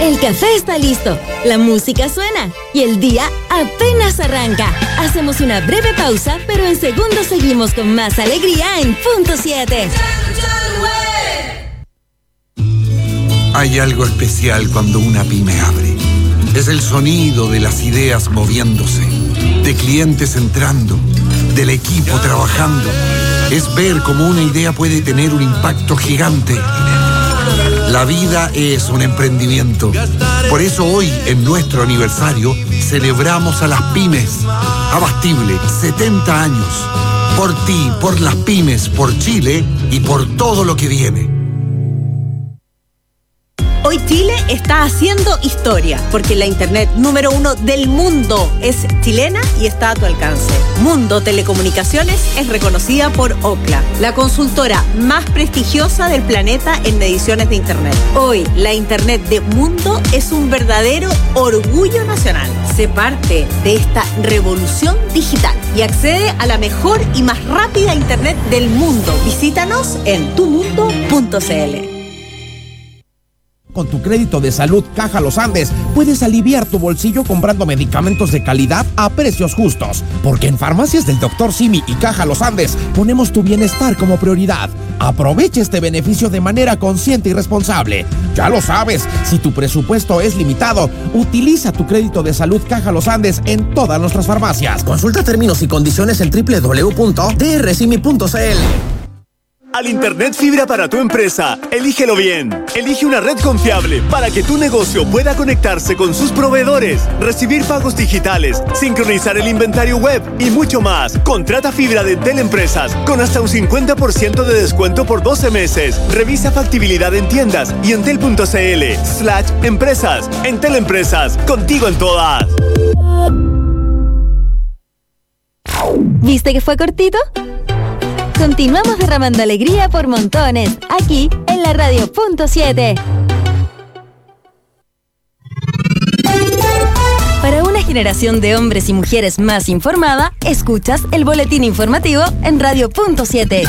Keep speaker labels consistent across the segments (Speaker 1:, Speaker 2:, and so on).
Speaker 1: El café está listo, la música suena y el día apenas arranca. Hacemos una breve pausa, pero en segundos seguimos con más alegría en Punto 7.
Speaker 2: Hay algo especial cuando una pyme abre. Es el sonido de las ideas moviéndose, de clientes entrando, del equipo trabajando. Es ver cómo una idea puede tener un impacto gigante. La vida es un emprendimiento. Por eso hoy, en nuestro aniversario, celebramos a las pymes. Abastible, 70 años. Por ti, por las pymes, por Chile y por todo lo que viene.
Speaker 3: Hoy Chile está haciendo historia, porque la internet número 1 del mundo es chilena y está a tu alcance. Mundo Telecomunicaciones es reconocida por Ookla, la consultora más prestigiosa del planeta en mediciones de internet. Hoy, la internet de Mundo es un verdadero orgullo nacional. Sé parte de esta revolución digital y accede a la mejor y más rápida internet del mundo. Visítanos en tumundo.cl.
Speaker 4: Con tu crédito de salud Caja Los Andes puedes aliviar tu bolsillo comprando medicamentos de calidad a precios justos. Porque en Farmacias del Dr. Simi y Caja Los Andes ponemos tu bienestar como prioridad. Aprovecha este beneficio de manera consciente y responsable. Ya lo sabes, si tu presupuesto es limitado, utiliza tu crédito de salud Caja Los Andes en todas nuestras farmacias. Consulta términos y condiciones en www.drsimi.cl.
Speaker 5: Al Internet fibra para tu empresa, elígelo bien. Elige una red confiable para que tu negocio pueda conectarse con sus proveedores, recibir pagos digitales, sincronizar el inventario web y mucho más. Contrata fibra de Entel Empresas con hasta un 50% de descuento por 12 meses. Revisa factibilidad en tiendas y entel.cl/empresas. Entel Empresas, contigo en todas.
Speaker 1: ¿Viste que fue cortito? Continuamos derramando alegría por montones, aquí en la radio Punto 7. Para una generación de hombres y mujeres más informada, escuchas el boletín informativo en Radio Punto 7.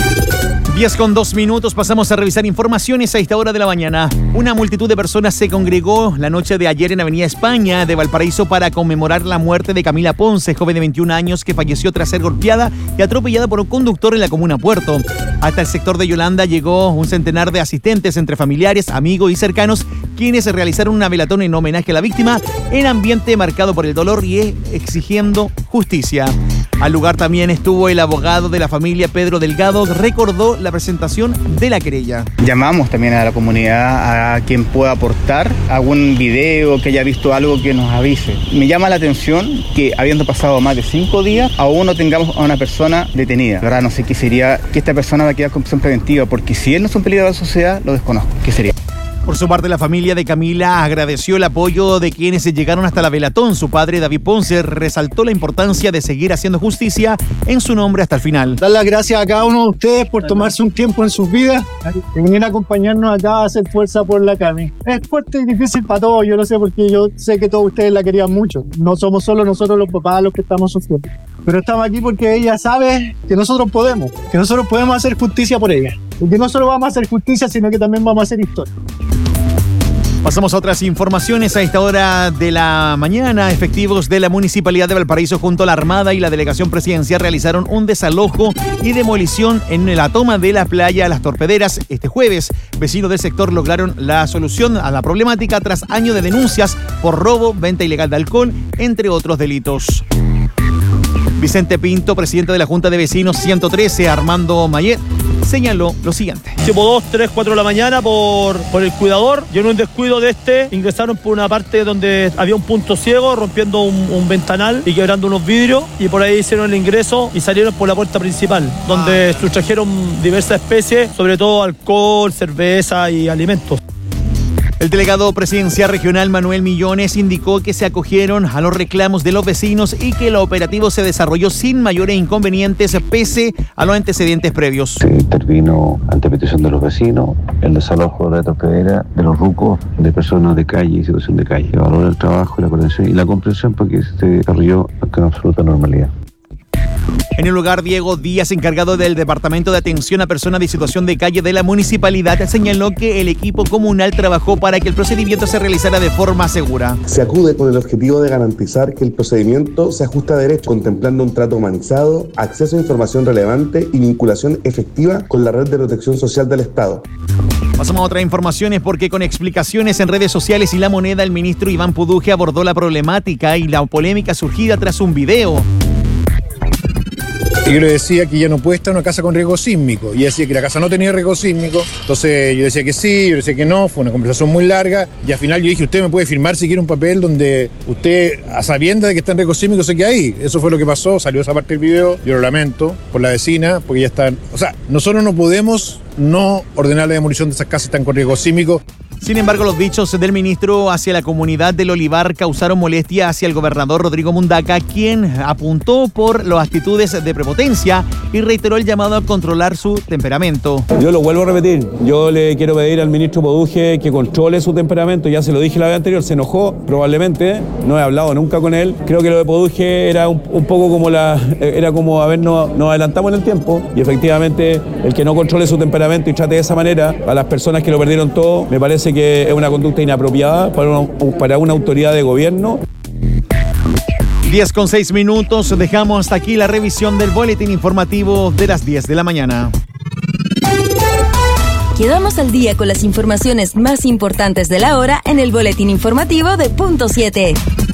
Speaker 6: 10:02, pasamos a revisar informaciones a esta hora de la mañana. Una multitud de personas se congregó la noche de ayer en Avenida España de Valparaíso para conmemorar la muerte de Camila Ponce, joven de 21 años que falleció tras ser golpeada y atropellada por un conductor en la comuna Puerto. Hasta el sector de Yolanda llegó un centenar de asistentes entre familiares, amigos y cercanos, quienes realizaron una velatón en homenaje a la víctima en ambiente marcado por el dolor y exigiendo justicia. Al lugar también estuvo el abogado de la familia, Pedro Delgado, recordó la presentación de la querella.
Speaker 7: Llamamos también a la comunidad, a quien pueda aportar algún video, que haya visto algo, que nos avise. Me llama la atención que, habiendo pasado más de 5 días, aún no tengamos a una persona detenida. La verdad, no sé qué sería que esta persona va a quedar con prisión preventiva, porque si él no es un peligro a la sociedad, lo desconozco. ¿Qué sería?
Speaker 6: Por su parte, la familia de Camila agradeció el apoyo de quienes llegaron hasta la velatón. Su padre, David Ponce, resaltó la importancia de seguir haciendo justicia en su nombre hasta el final.
Speaker 8: Dar las gracias a cada uno de ustedes por tomarse un tiempo en sus vidas y venir a acompañarnos acá a hacer fuerza por la Cami. Es fuerte y difícil para todos, yo lo sé, porque yo sé que todos ustedes la querían mucho. No somos solo nosotros los papás los que estamos sufriendo. Pero estamos aquí porque ella sabe que nosotros podemos hacer justicia por ella. Y que no solo vamos a hacer justicia, sino que también vamos a hacer historia.
Speaker 6: Pasamos a otras informaciones a esta hora de la mañana. Efectivos de la Municipalidad de Valparaíso junto a la Armada y la Delegación Presidencial realizaron un desalojo y demolición en la toma de la playa Las Torpederas este jueves. Vecinos del sector lograron la solución a la problemática tras años de denuncias por robo, venta ilegal de alcohol, entre otros delitos. Vicente Pinto, presidente de la Junta de Vecinos 113, Armando Mayet, señaló lo siguiente.
Speaker 9: Tipo 2, 3, 4 de la mañana por el cuidador. Yo en un descuido de ingresaron por una parte donde había un punto ciego, rompiendo un ventanal y quebrando unos vidrios. Y por ahí hicieron el ingreso y salieron por la puerta principal, donde sustrajeron diversas especies, sobre todo alcohol, cerveza y alimentos.
Speaker 6: El delegado presidencial regional Manuel Millones indicó que se acogieron a los reclamos de los vecinos y que el operativo se desarrolló sin mayores inconvenientes pese a los antecedentes previos.
Speaker 10: Se intervino ante petición de los vecinos el desalojo de la torpedera de los rucos de personas de calle y situación de calle. Valora el trabajo y la coordinación y la comprensión porque se desarrolló con absoluta normalidad.
Speaker 6: En el lugar, Diego Díaz, encargado del Departamento de Atención a Personas de Situación de Calle de la Municipalidad, señaló que el equipo comunal trabajó para que el procedimiento se realizara de forma segura.
Speaker 11: Se acude con el objetivo de garantizar que el procedimiento se ajusta a derecho, contemplando un trato humanizado, acceso a información relevante y vinculación efectiva con la red de protección social del Estado.
Speaker 6: Pasamos a otras informaciones porque con explicaciones en redes sociales y La Moneda, el ministro Iván Puduje abordó la problemática y la polémica surgida tras un video.
Speaker 12: Yo le decía que ya no puede estar en una casa con riesgo sísmico. Y decía que la casa no tenía riesgo sísmico. Entonces yo decía que sí, yo decía que no. Fue una conversación muy larga. Y al final yo dije, usted me puede firmar si quiere un papel donde usted, a sabiendas de que está en riesgo sísmico, se queda ahí. Eso fue lo que pasó. Salió esa parte del video. Yo lo lamento por la vecina, porque ya están... O sea, nosotros no podemos no ordenar la demolición de esas casas que están con riesgo sísmico.
Speaker 6: Sin embargo, los dichos del ministro hacia la comunidad del Olivar causaron molestia hacia el gobernador Rodrigo Mundaca, quien apuntó por las actitudes de prepotencia y reiteró el llamado a controlar su temperamento.
Speaker 13: Yo lo vuelvo a repetir, yo le quiero pedir al ministro Puduje que controle su temperamento, ya se lo dije la vez anterior, se enojó probablemente, no he hablado nunca con él, creo que lo de Puduje era un poco como nos adelantamos en el tiempo y efectivamente el que no controle su temperamento y trate de esa manera a las personas que lo perdieron todo, me parece que es una conducta inapropiada para una autoridad de gobierno.
Speaker 6: 10:06. Dejamos hasta aquí la revisión del boletín informativo de las 10 de la mañana.
Speaker 1: Quedamos al día con las informaciones más importantes de la hora en el boletín informativo de Punto 7.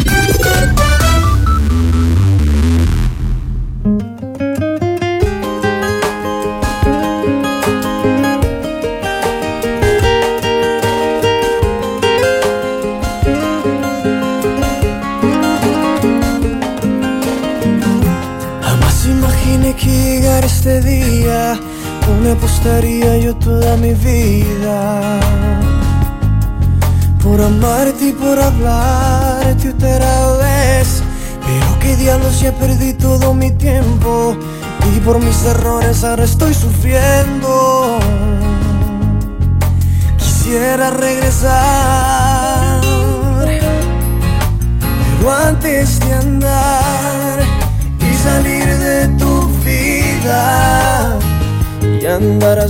Speaker 14: Que llegar este día, donde apostaría yo toda mi vida por amarte y por hablarte otra vez. Pero qué diablos, ya perdí todo mi tiempo y por mis errores ahora estoy sufriendo. Quisiera regresar, pero antes de andar y salir de tu vida y andar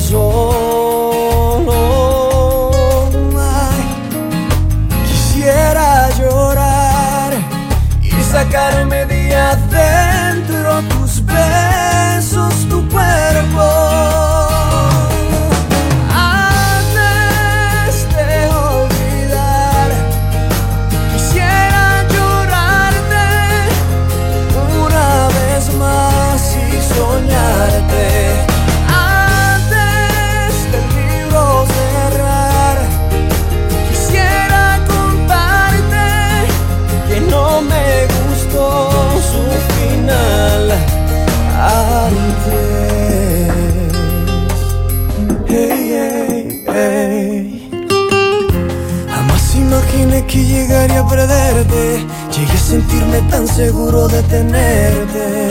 Speaker 14: solo. Ay, quisiera llorar y sacarme de adentro tus besos, tu cuerpo. Antes de olvidar, quisiera llorarte una vez más y soñarte. Antes del libro cerrar, quisiera contarte que no me gustó su final antes. Hey, hey, hey. Jamás imaginé que llegaría a perderte. Llegué a sentirme tan seguro de tenerte.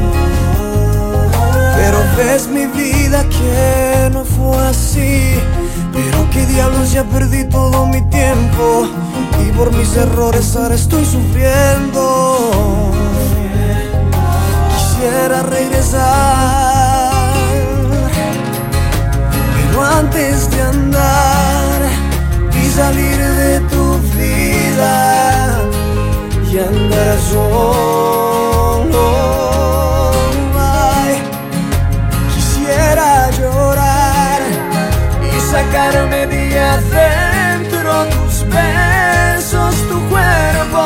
Speaker 14: Pero ves mi vida que no fue así. Pero qué diablos, ya perdí todo mi tiempo y por mis errores ahora estoy sufriendo. Quisiera regresar, pero antes de andar y salir de tu vida y andar solo. Ay, quisiera llorar y sacarme de adentro tus besos, tu cuerpo.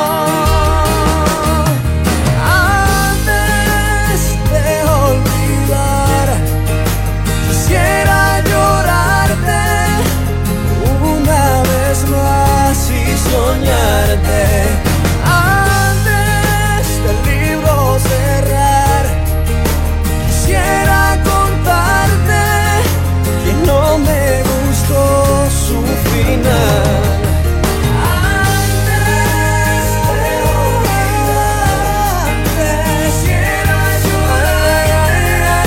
Speaker 14: Antes de olvidar, quisiera llorarte una vez más y soñarte. Antes del libro cerrar, quisiera contarte que no me gustó su final. Antes de olvidar, quisiera llorar,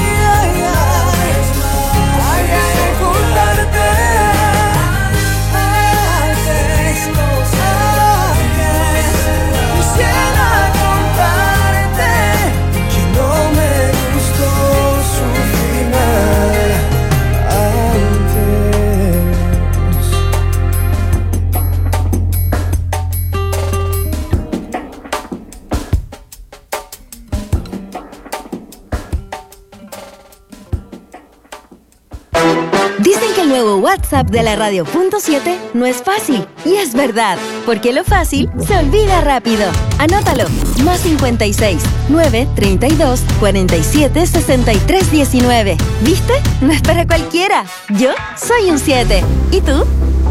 Speaker 14: contarte. Quisiera contarte que no
Speaker 1: WhatsApp de la Radio.7 no es fácil. Y es verdad, porque lo fácil se olvida rápido. Anótalo. Más 56 932 47 63 19. ¿Viste? No es para cualquiera. Yo soy un 7. ¿Y tú?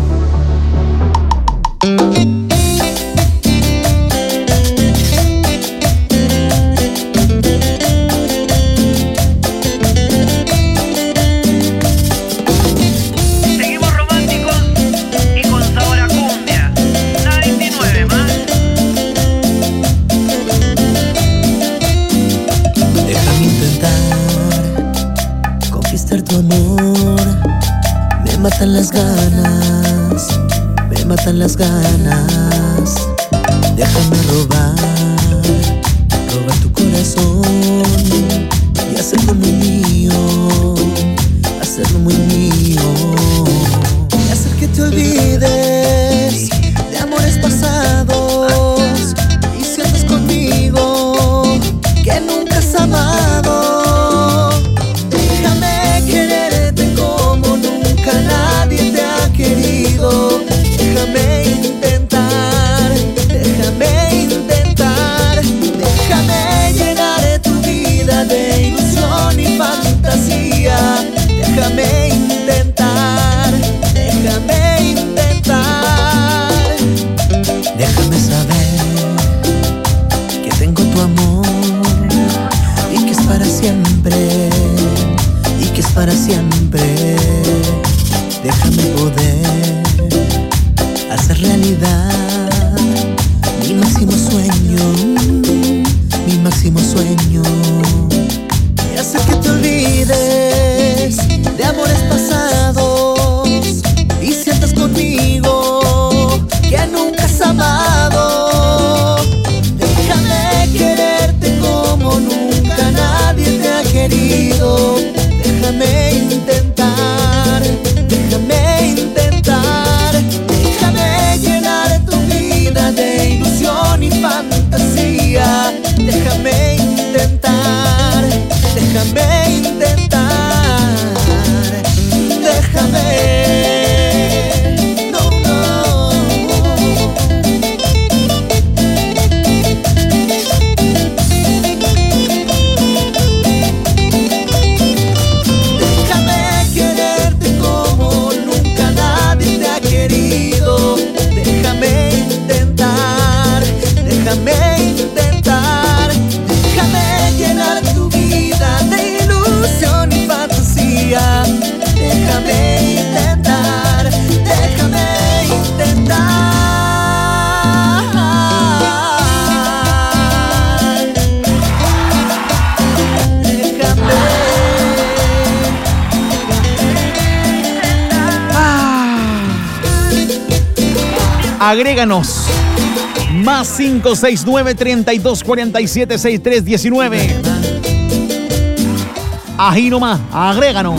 Speaker 14: Tu amor, me matan las ganas, me matan las ganas. Déjame robar tu corazón y hacerlo muy mío, hacerlo muy mío. Y hacer que te olvides de amores pasados y sientas conmigo que nunca has amado. Nadie te ha querido. Déjame intentar, déjame intentar. Déjame llenar tu vida de ilusión y fantasía. Déjame intentar, déjame intentar. Déjame saber que tengo tu amor y que es para siempre, y que es para siempre. Déjame poder hacer realidad mi máximo sueño, mi máximo sueño. Y hacer que te olvides de amores pasados y sientas conmigo que nunca has amado. Déjame quererte como nunca nadie te ha querido. Déjame intentar, déjame intentar. Déjame llenar tu vida de ilusión y fantasía. Déjame intentar, déjame intentar. Déjame. Déjame intentar, déjame llenar tu vida de ilusión y fantasía. Déjame intentar, déjame intentar.
Speaker 6: Agréganos. Más 569-3247-6319. Ají nomás, agréganos.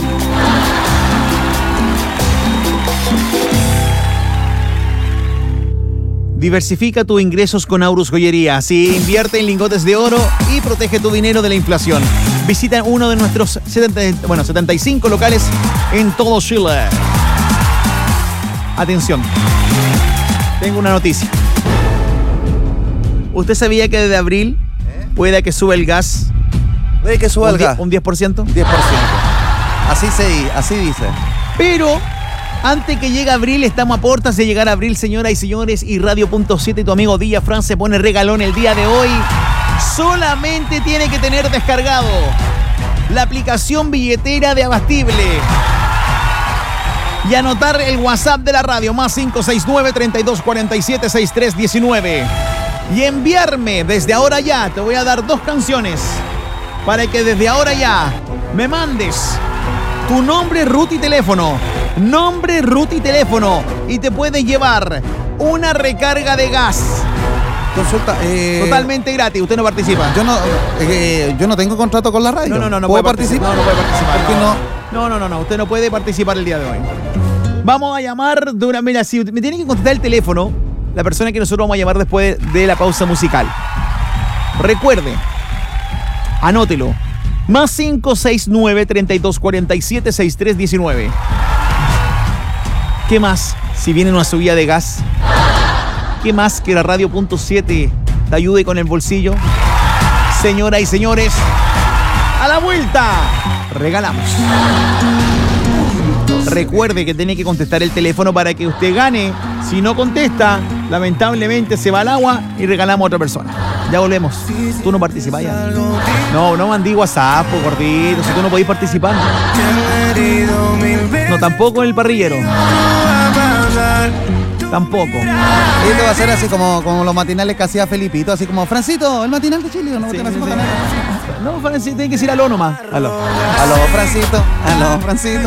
Speaker 6: Diversifica tus ingresos con Aurus Joyería. Sí, invierte en lingotes de oro y protege tu dinero de la inflación. Visita uno de nuestros 75 locales en todo Chile. Atención, tengo una noticia. ¿Usted sabía que desde abril puede que suba el gas?
Speaker 15: ¿Puede que suba el gas?
Speaker 6: ¿Un 10%?
Speaker 15: 10%. Así dice.
Speaker 6: Pero antes que llegue abril, estamos a puertas de llegar a abril, señoras y señores, y Radio.7 y tu amigo Día Fran se pone regalón el día de hoy. Solamente tiene que tener descargado la aplicación billetera de Abastible y anotar el WhatsApp de la radio, más 569-3247-6319. Y enviarme desde ahora ya, te voy a dar 2 canciones para que desde ahora ya me mandes tu nombre, ruta y teléfono. Nombre, ruta y teléfono. Y te puedes llevar una recarga de gas.
Speaker 15: Consulta.
Speaker 6: Totalmente gratis, usted no participa.
Speaker 15: Yo no tengo contrato con la radio.
Speaker 6: No
Speaker 15: ¿Puedo participar?
Speaker 6: No puede participar.
Speaker 15: ¿Por qué no?
Speaker 6: No, usted no puede participar el día de hoy. Vamos a llamar de una... Mira, si me tienen que contestar el teléfono, la persona que nosotros vamos a llamar después de la pausa musical. Recuerde, anótelo. Más 569-3247-6319. ¿Qué más si viene una subida de gas? ¿Qué más que la Radio.7 te ayude con el bolsillo? Señoras y señores, a la vuelta regalamos. Recuerde que tiene que contestar el teléfono para que usted gane. Si no contesta, lamentablemente se va al agua y regalamos a otra persona. Ya volvemos. Tú no participas ya. No mandí WhatsApp, gordito. Si tú no podís participar. No, tampoco el parrillero. Tampoco.
Speaker 15: Esto va a ser así como los matinales que hacía Felipito, así como Francito, el matinal de Chile. No, sí.
Speaker 6: No, Francito, tiene que decir aló nomás.
Speaker 15: Aló, Francito. Aló, Francito.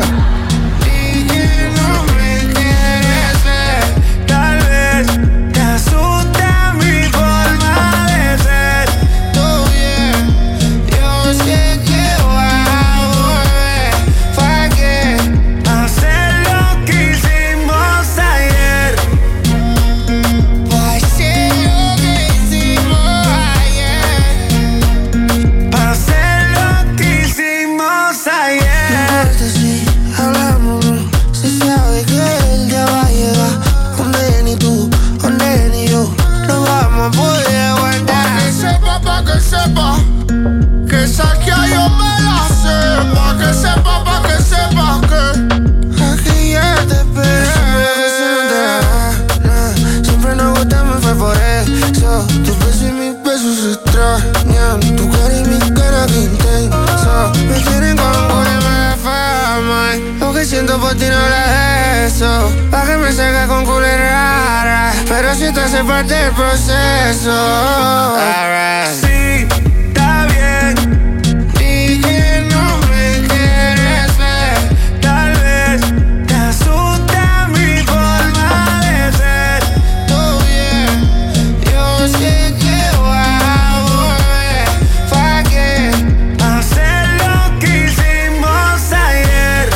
Speaker 16: Siento por ti no le eso, pa' que me salga con culera, pero si te hace parte del proceso. Sí, está bien. Di que no me quieres ver, tal vez te asusta mi forma de ser. Todo bien, yo sé que voy a volver, pa' que hacer lo que hicimos ayer.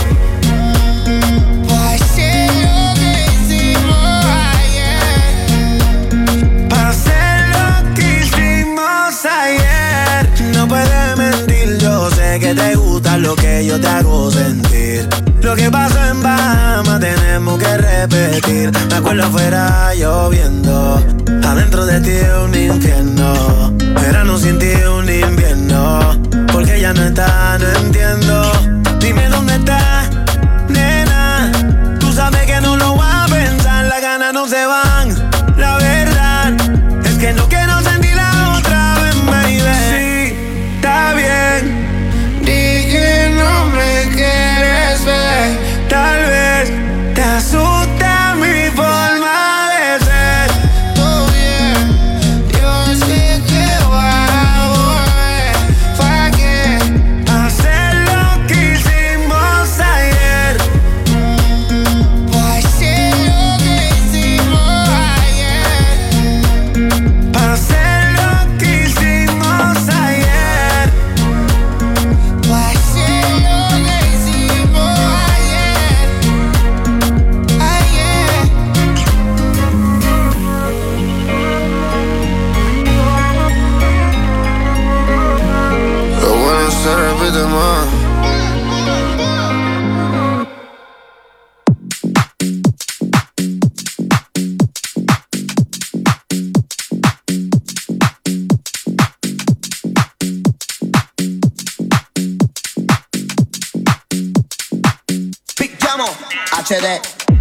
Speaker 16: Que te gusta lo que yo te hago sentir. Lo que pasó en Bahamas tenemos que repetir. Me acuerdo afuera lloviendo, adentro de ti un infierno. Verano sin ti un invierno. Porque ya no está, no entiendo. Dime dónde está, nena. Tú sabes que no lo voy a pensar. Las ganas no se van. La verdad es que no quiero sentir la otra vez, baby. Sí, está bien. Que no me quieres ver, tal vez te asusta mi forma de ser. Todo bien, yo sé que voy a volver, pa' que hacer lo que hicimos ayer. Pa' hacer lo que hicimos ayer. Pa' hacer lo que hicimos ayer. Pa' se repite más.
Speaker 17: Picchiamo HD.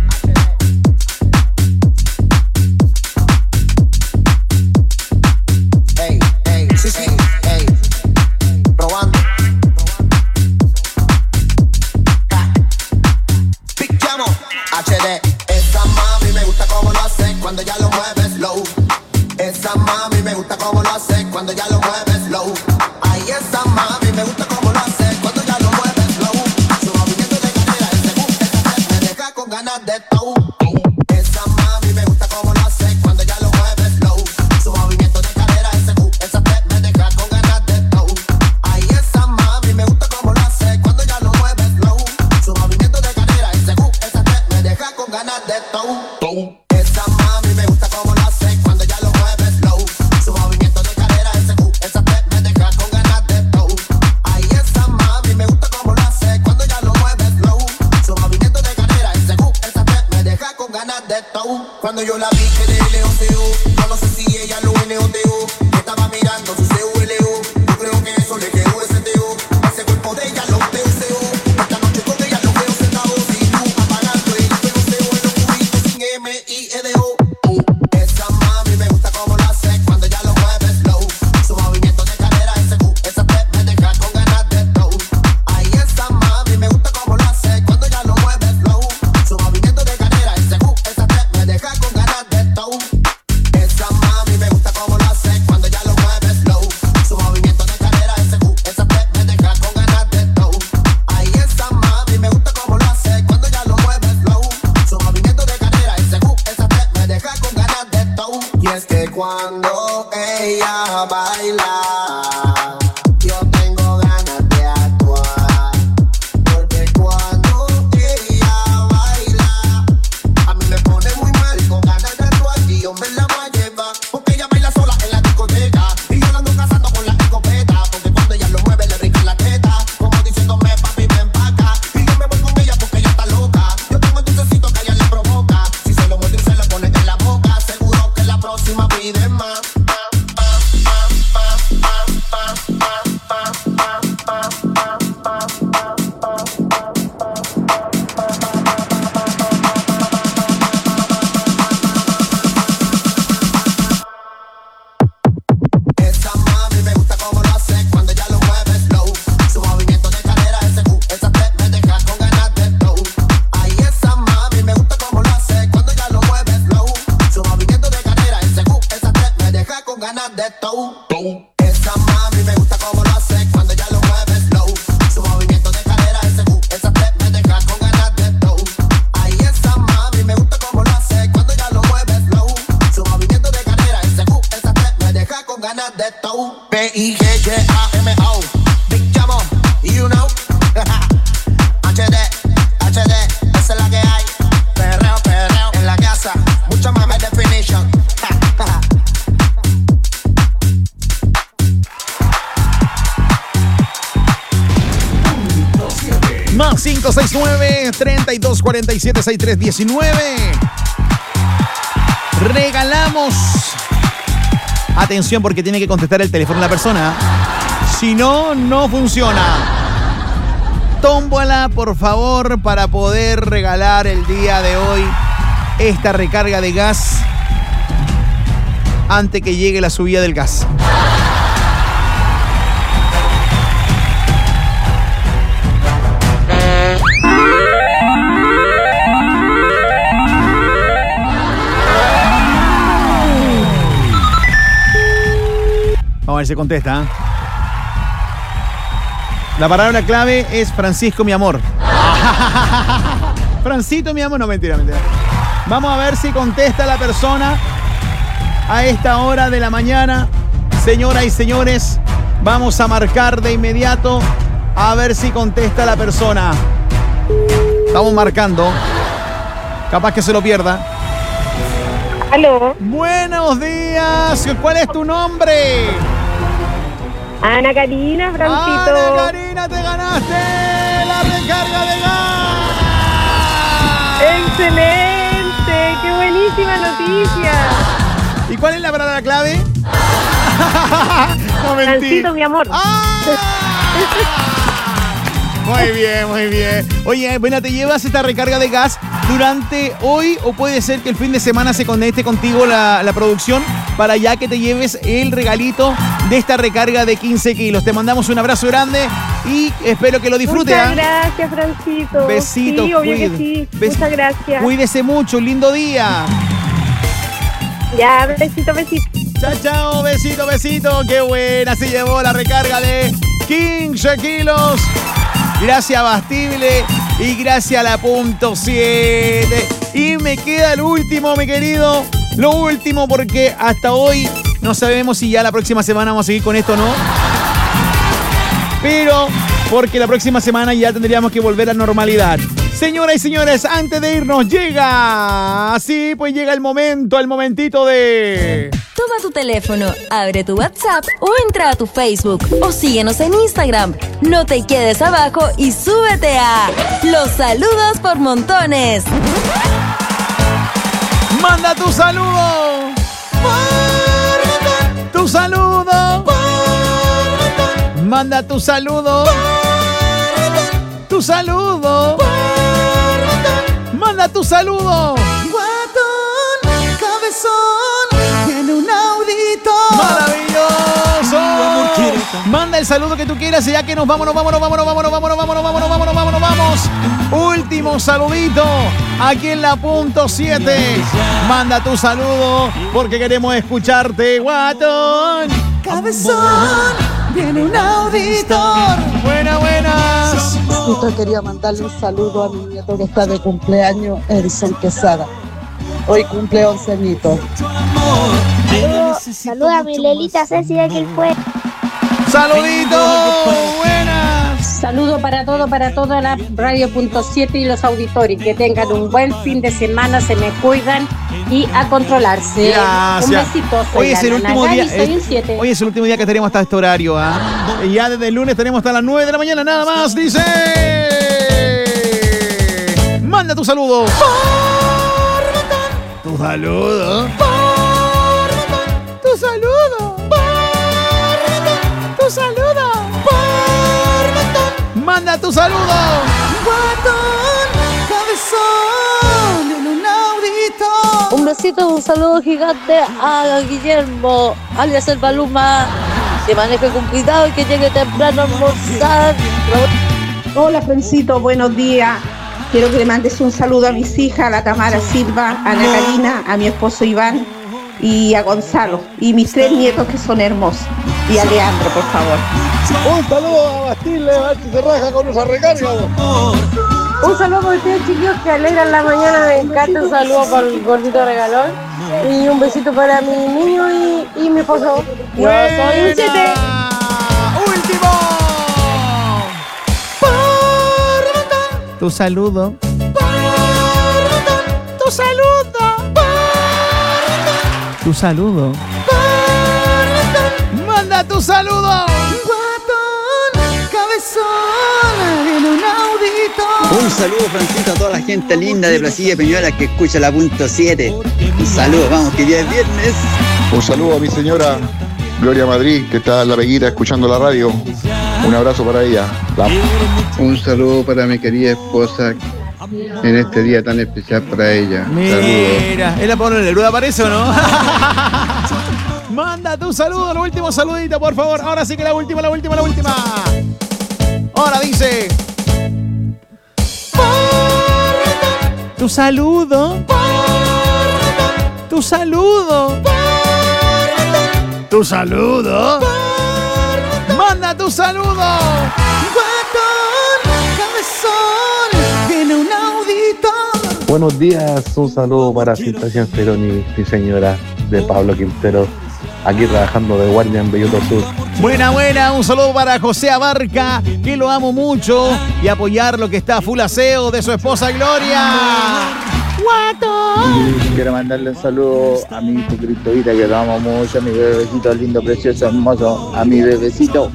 Speaker 17: Esa mami me gusta como lo hace cuando ya lo mueves slow. Esa mami me gusta como lo hace cuando ya lo mueves slow. Ay, esa mami me gusta como lo hace cuando ya lo mueves slow. Su movimiento de cadera, ese boom, esa step me deja con ganas de tau. Esa mami me gusta como lo hace cuando ya lo mueves slow. Su movimiento de cadera, ese boom, esa step me deja con ganas de tau. Ay, esa mami me gusta como lo hace cuando ya lo mueves slow. Su movimiento de cadera, ese boom, esa step me deja con ganas de tau. Esa mami me gusta como lo hace cuando ya lo mueves slow. Su movimiento de cadera, ese boom, esa step me deja con ganas de tau. Ay, esa mami me gusta como lo hace cuando ya lo mueves slow. Su movimiento de cadera, ese boom, esa step me deja con ganas de todo. Cuando yo la vi que de LOCO, no lo sé si ella lo NOTO. Estaba mirando su CULO, yo creo que eso le quedó ese teo. Ese cuerpo de ella lo TUCO. Esta noche con ella lo veo sentado sin luz, apagando el PUCO en los cubitos sin MIEDO. Esa mami me gusta como lo hace cuando ella lo mueve slow. Su movimiento de cadera, ese Q, esa step me deja con ganas de todo. Ay, esa mami me gusta como lo hace cuando ella lo mueve slow. Su movimiento de cadera, ese Q, esa step me deja con ganas de todo. Esa mami me gusta como lo hace cuando ella lo mueve slow. Su movimiento de cadera, ese Q, esa step me deja con ganas de todo. Ay, esa mami me gusta como lo hace cuando ella lo mueve slow. Su movimiento de cadera, ese Q, esa step me deja con ganas de todo. Y es que cuando ella baila, yo tengo ganas de actuar. Porque cuando ella baila, a mí me pone muy mal con ganas de actuar. Y yo me la voy a llevar, porque ella baila sola en la discoteca. Y yo la ando cazando con la escopeta, porque cuando ella lo mueve le brinca la teta, como diciéndome papi ven pa' acá. Y yo me voy con ella porque ella está loca. Yo tengo el dulcecito que a ella le provoca. Si se lo muerde y se lo pone en la boca, seguro que la próxima pide más. Esa mami me gusta como lo hace cuando ella lo mueve slow. Su movimiento de cadera, ese Q, esa step me deja con ganas de todo. Ay, esa mami me gusta como lo hace cuando ella lo mueve slow. Su movimiento de cadera, ese Q, esa step me deja con ganas de todo. Esa mami me gusta como lo hace cuando ella lo mueve slow. Su movimiento de cadera, ese Q, esa step me deja con ganas de todo. Ay, esa mami me gusta como lo hace cuando ella lo mueve slow. Su movimiento de cadera, ese Q, esa step me deja con ganas de todo. BIGYAMO, Big Jamo, you know. HD, esa es la que hay. Perreo, en la casa, mucha más definition.
Speaker 6: Más 569-3247-6319. Regalamos. Atención porque tiene que contestar el teléfono la persona. Si no, no funciona. Tómbola, por favor, para poder regalar el día de hoy esta recarga de gas antes que llegue la subida del gas. Vamos a ver si contesta. La palabra clave es Francisco, mi amor. Francito, mi amor. No, mentira. Vamos a ver si contesta la persona a esta hora de la mañana. Señoras y señores, vamos a marcar de inmediato a ver si contesta la persona. Estamos marcando. Capaz que se lo pierda.
Speaker 18: Aló.
Speaker 6: Buenos días. ¿Cuál es tu nombre?
Speaker 18: Ana Karina, Francito.
Speaker 6: Ana Karina, te ganaste la recarga de gas.
Speaker 18: ¡Excelente! ¡Qué buenísima noticia!
Speaker 6: ¿Y cuál es la palabra clave? No,
Speaker 18: Francito, mi amor.
Speaker 6: Muy bien, muy bien. Oye, bueno, ¿te llevas esta recarga de gas durante hoy o puede ser que el fin de semana se conecte contigo la producción para ya que te lleves el regalito de esta recarga de 15 kilos? Te mandamos un abrazo grande y espero que lo disfrutes.
Speaker 18: Muchas gracias, Francito.
Speaker 6: Besito.
Speaker 18: Sí, obvio que sí. Muchas gracias.
Speaker 6: Cuídese mucho, un lindo día.
Speaker 18: Ya, besito.
Speaker 6: Chao, chao, besito. Qué buena, se llevó la recarga de 15 kilos. Gracias, Bastible. Y gracias a la punto 7. Y me queda el último, mi querido. Lo último, porque hasta hoy no sabemos si ya la próxima semana vamos a seguir con esto o no. Pero porque la próxima semana ya tendríamos que volver a normalidad. Señoras y señores, antes de irnos llega el momentito de...
Speaker 1: Toma tu teléfono, abre tu WhatsApp o entra a tu Facebook o síguenos en Instagram. No te quedes abajo y súbete a Los Saludos por Montones.
Speaker 6: Manda tu saludo. Tu saludo. Manda tu saludo. Tu saludo. Manda tu saludo.
Speaker 15: Guatón, cabezón, tiene un audito.
Speaker 6: ¡Maravilloso! Manda el saludo que tú quieras y ya que nos vamos. Último saludito aquí en la punto 7. Manda tu saludo porque queremos escucharte, guatón.
Speaker 15: Cabezón, viene un auditor.
Speaker 6: Buenas.
Speaker 19: Yo quería mandarle un saludo a mi nieto que está de cumpleaños, Edison Quesada. Hoy cumple 11 añitos.
Speaker 20: Saluda a mi Lelita Ceci de que fue.
Speaker 6: Saludito, buenas.
Speaker 21: Saludo para toda la Radio.7 y los auditores. Que tengan un buen fin de semana, se me cuidan y a controlarse.
Speaker 6: Gracias.
Speaker 21: Un besito.
Speaker 6: Hoy es el último día.
Speaker 21: Soy un 7.
Speaker 6: Hoy es el último día que tenemos hasta este horario. Y ya desde el lunes tenemos hasta las 9 de la mañana, nada más. Dice. Manda tu saludo. Tu saludo. Tu saludo. Tu saludo. Manda tu saludo.
Speaker 15: Guatón, cabezón, en un audito.
Speaker 19: Un besito, un saludo gigante a Guillermo, alias el Baluma. Que maneje con cuidado y que llegue temprano a almorzar.
Speaker 22: Hola, Francito, buenos días. Quiero que le mandes un saludo a mis hijas, a la Tamara Silva, a Ana Karina, a mi esposo Iván y a Gonzalo. Y mis 3 nietos que son hermosos. Y a Leandro, por favor.
Speaker 23: Un saludo a Bastille, a ver si se raja con esa recarga.
Speaker 21: Un saludo para ustedes, chiquillos, que alegran la mañana. Me encanta. Un saludo para el gordito regalón. Y un besito para mi niño y mi esposo. Yo soy un 7.
Speaker 6: ¡Último! Tu saludo. Tu saludo. Tu saludo. Manda tu saludo.
Speaker 15: Guatón, cabezón, en un audito.
Speaker 24: Un saludo, Francisco, a toda la gente linda de Placilla Peñuela que escucha la punto 7. Un saludo, vamos, que ya es viernes.
Speaker 25: Un saludo a mi señora Gloria Madrid, que está en La Peguita escuchando la radio. Un abrazo para ella.
Speaker 7: Un saludo para mi querida esposa en este día tan especial para ella.
Speaker 6: Mira, ¿es la Pablo Neruda aparece o no? Manda tu saludo, el último saludito, por favor. Ahora sí que la última. Ahora dice. Tu saludo. Tu saludo. Tu saludo. Manda tu saludo.
Speaker 15: Guatón, cabezón, tiene un audito.
Speaker 26: Buenos días, un saludo para Cintación Ceroni, mi señora, de Pablo Quintero, aquí trabajando de guardia en Belloto Sur.
Speaker 6: Buena, un saludo para José Abarca, que lo amo mucho, y apoyar lo que está a full aseo de su esposa Gloria. ¡Guato!
Speaker 27: Quiero mandarle un saludo a mi hijo Cristovita, que lo amo mucho, a mi bebecito lindo, precioso, hermoso, a mi bebecito.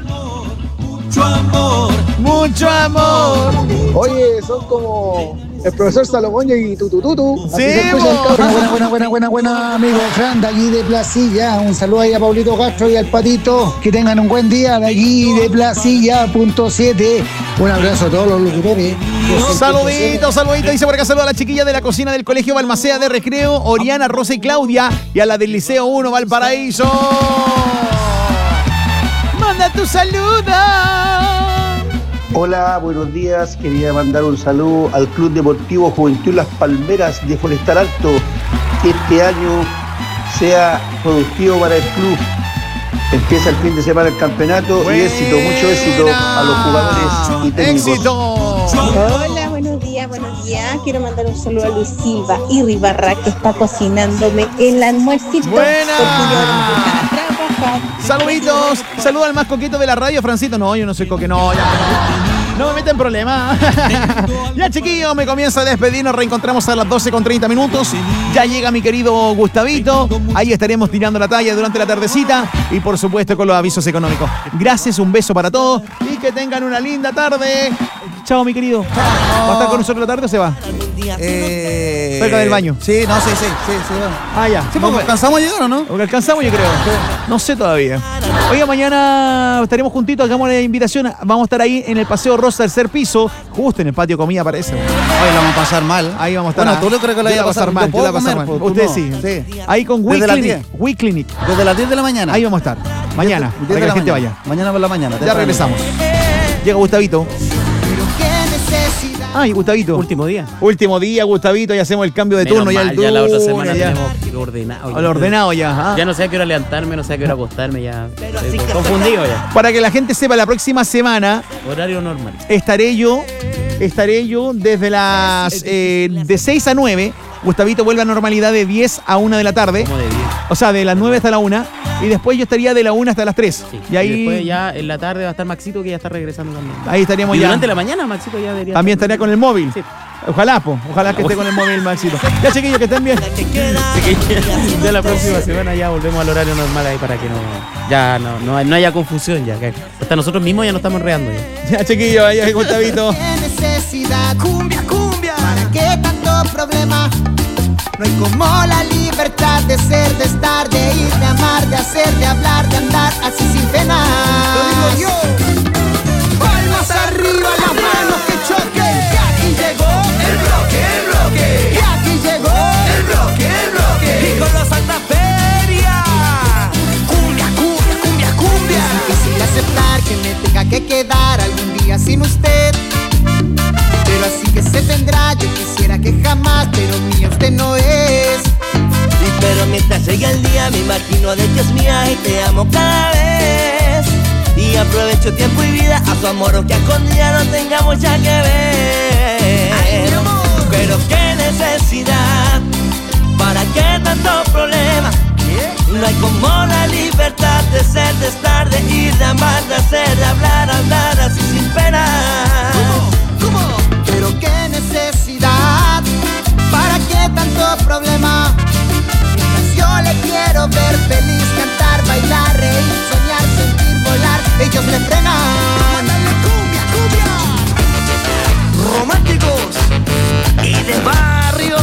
Speaker 6: Mucho amor.
Speaker 23: Oye, son como el profesor Salomón y Tutututu.
Speaker 6: Sí,
Speaker 28: buena, amigo Fran, de aquí de Placilla. Un saludo ahí a Paulito Castro y al Patito. Que tengan un buen día de aquí de Placilla.7. Un abrazo a todos los locutores.
Speaker 6: Saludito. Dice por acá, saludo a la chiquilla de la cocina del Colegio Balmaceda de Recreo, Oriana, Rosa y Claudia, y a la del Liceo 1 Valparaíso. Manda tu saludo.
Speaker 29: Hola, buenos días. Quería mandar un saludo al Club Deportivo Juventud Las Palmeras de Forestal Alto. Que este año sea productivo para el club. Empieza el fin de semana el campeonato. Buena. Y éxito, mucho éxito a los jugadores y técnicos.
Speaker 6: ¡Éxito!
Speaker 22: Hola, buenos días. Quiero mandar un saludo a Luis Silva y Ribarra, que está cocinándome el almuercito.
Speaker 6: ¡Buena! Saluditos. Saludo al más coqueto de la radio, Francito. No, yo no soy coque, no, ya. No me meten en problemas. Ya, chiquillos, me comienzo a despedir. Nos reencontramos a las 12:30. Ya llega mi querido Gustavito. Ahí estaremos tirando la talla durante la tardecita. Y por supuesto con los avisos económicos. Gracias, un beso para todos. Y que tengan una linda tarde. Chao, mi querido. ¿Va a estar con nosotros la tarde o se va? Cerca del baño.
Speaker 15: Sí, no, sí.
Speaker 6: Ah, ya.
Speaker 15: Sí, porque ¿alcanzamos a llegar o no?
Speaker 6: Porque alcanzamos, yo creo. No sé todavía. Oiga, mañana estaremos juntitos, hagamos la invitación. Vamos a estar ahí en el Paseo Rosa, tercer piso, justo en el patio comida, parece.
Speaker 15: Hoy la vamos a pasar mal.
Speaker 6: Ahí vamos a estar.
Speaker 15: Bueno, tú no crees que la
Speaker 6: vaya a pasar mal. Yo la voy a pasar mal. Usted sí. Ahí con We Clinic.
Speaker 15: Desde las 10 de la mañana.
Speaker 6: Ahí vamos a estar. Mañana, para que la gente vaya.
Speaker 15: Mañana por la mañana.
Speaker 6: Ya regresamos. Llega Gustavito. Ay, Gustavito.
Speaker 2: Último día,
Speaker 6: Gustavito, y hacemos el cambio de turno.
Speaker 2: Ya la otra semana tenemos ordenado.
Speaker 6: Lo ordenado ya.
Speaker 2: Ya no sé a qué hora levantarme, no sé a qué hora acostarme, ya estoy confundido ya.
Speaker 6: Para que la gente sepa, la próxima semana
Speaker 2: horario normal.
Speaker 6: Estaré yo desde las de 6 a 9. Gustavito vuelve a normalidad de 10 a 1 de la tarde.
Speaker 2: ¿Cómo de 10?
Speaker 6: O sea, de las 9 hasta la 1. Y después yo estaría de la 1 hasta las 3.
Speaker 2: Sí.
Speaker 6: Y ahí
Speaker 2: después ya en la tarde va a estar Maxito, que ya está regresando también.
Speaker 6: Ahí estaríamos
Speaker 2: y
Speaker 6: ya.
Speaker 2: Durante la mañana Maxito ya debería
Speaker 6: también estaría con el móvil.
Speaker 2: Sí.
Speaker 6: Ojalá que esté con el móvil Maxito. Ya, chiquillos, que estén bien.
Speaker 2: Ya la próxima semana ya volvemos al horario normal ahí para que no haya confusión ya. Hasta nosotros mismos ya nos estamos enredando ya.
Speaker 6: Ya, chiquillos, ahí Gustavito.
Speaker 17: ¿Qué necesidad? Cumbia, ¿para qué tanto problema? No hay como la libertad de ser, de estar, de ir, de amar, de hacer, de hablar, de andar así sin pena. Lo digo yo. Palmas arriba, las manos que choquen. Que aquí llegó el bloque. Que aquí llegó el bloque. Y con los Santa Feria. Cumbia. Es difícil aceptar que me tenga que quedar algún día sin usted. Pero así que se tendrá, yo quisiera que jamás, pero mía usted no es.
Speaker 3: Pero mientras llega el día me imagino de que es mía y te amo cada vez. Y aprovecho tiempo y vida a su amor, aunque a escondida no tengamos ya que ver.
Speaker 17: Ay, mi amor.
Speaker 3: Pero qué necesidad, ¿para qué tanto problema? No hay como la libertad de ser, de estar, de ir, de amar, de hacer, de hablar, andar así sin pena.
Speaker 17: ¿Cómo? Pero qué necesidad, ¿para qué tanto problema? Mientras yo le quiero ver feliz, cantar, bailar, reír, soñar, sentir, volar, ellos me frenan. ¡Mándale cumbia! Románticos y de barrio.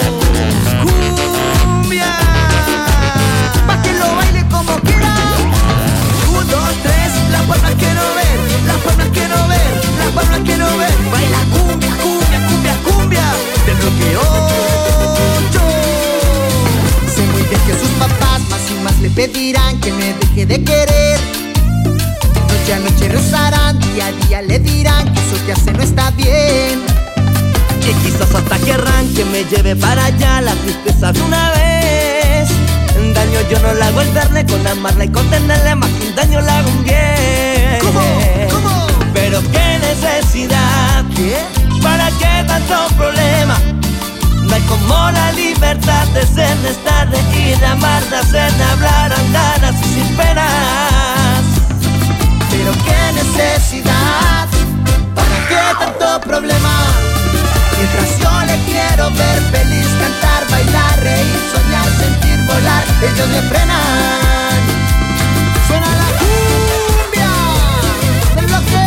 Speaker 17: Cumbia, pa' que lo baile como quiera. 1, 2, 3, las palmas quiero ver, las palmas quiero ver, las palmas quiero ver. Baila cumbia, del bloque 8. Sé muy bien que sus papás más y más le pedirán que me deje de querer. Noche a noche rezarán, día a día le dirán que eso que hace no está bien.
Speaker 3: Y quizás hasta querrán que me lleve para allá la tristeza de una vez. Daño yo no le hago el darle, con amarla y contenerle, más que un daño le hago un bien.
Speaker 17: ¿Cómo?
Speaker 3: Pero qué necesidad, ¿para qué tanto problema? No hay como la libertad de ser, de estar, de ir, de amar, de hacer, de hablar, andar así sin penas.
Speaker 17: Pero qué necesidad, ¿para qué tanto problema? Mientras yo le quiero ver feliz, cantar, bailar, reír, soñar, sentir, volar, ellos me frenan. Suena la cumbia del bloque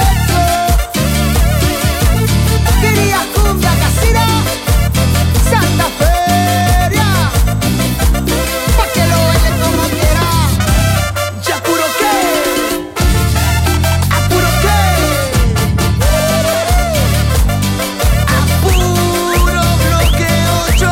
Speaker 17: 8. Quería cumbia casera, Santa Feria, pa' que lo baile como quiera. Ya puro qué, apuro qué, apuro bloque 8.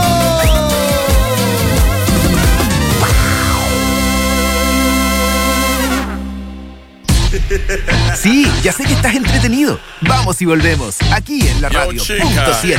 Speaker 4: Sí, ya sé que estás entretenido. Vamos y volvemos, aquí en la radio. Punto 7.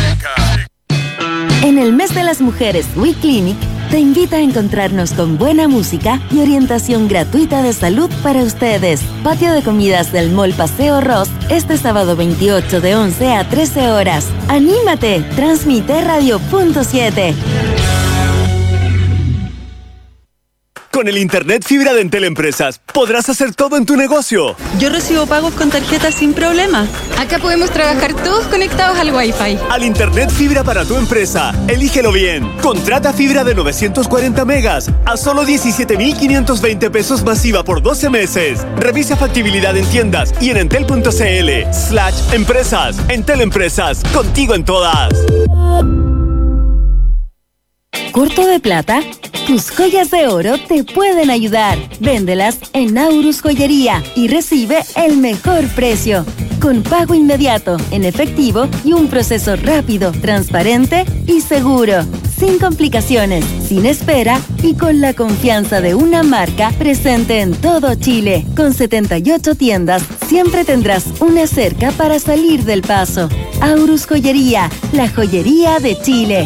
Speaker 1: En el mes de las mujeres, We Clinic te invita a encontrarnos con buena música y orientación gratuita de salud para ustedes. Patio de comidas del Mall Paseo Ross, este sábado 28 de 11 a 13 horas. ¡Anímate! Transmite Radio Punto 7.
Speaker 5: Con el internet fibra de Entel Empresas podrás hacer todo en tu negocio.
Speaker 8: Yo recibo pagos con tarjeta sin problema.
Speaker 9: Acá podemos trabajar todos conectados al Wi-Fi.
Speaker 5: Al internet fibra para tu empresa, elígelo bien. Contrata fibra de 940 megas a solo 17.520 pesos masiva por 12 meses. Revisa factibilidad en tiendas y en entel.cl/empresas. Entel Empresas, contigo en todas.
Speaker 1: ¿Corto de plata? Tus joyas de oro te pueden ayudar. Véndelas en Aurus Joyería y recibe el mejor precio. Con pago inmediato, en efectivo y un proceso rápido, transparente y seguro. Sin complicaciones, sin espera y con la confianza de una marca presente en todo Chile. Con 78 tiendas, siempre tendrás una cerca para salir del paso. Aurus Joyería, la joyería de Chile.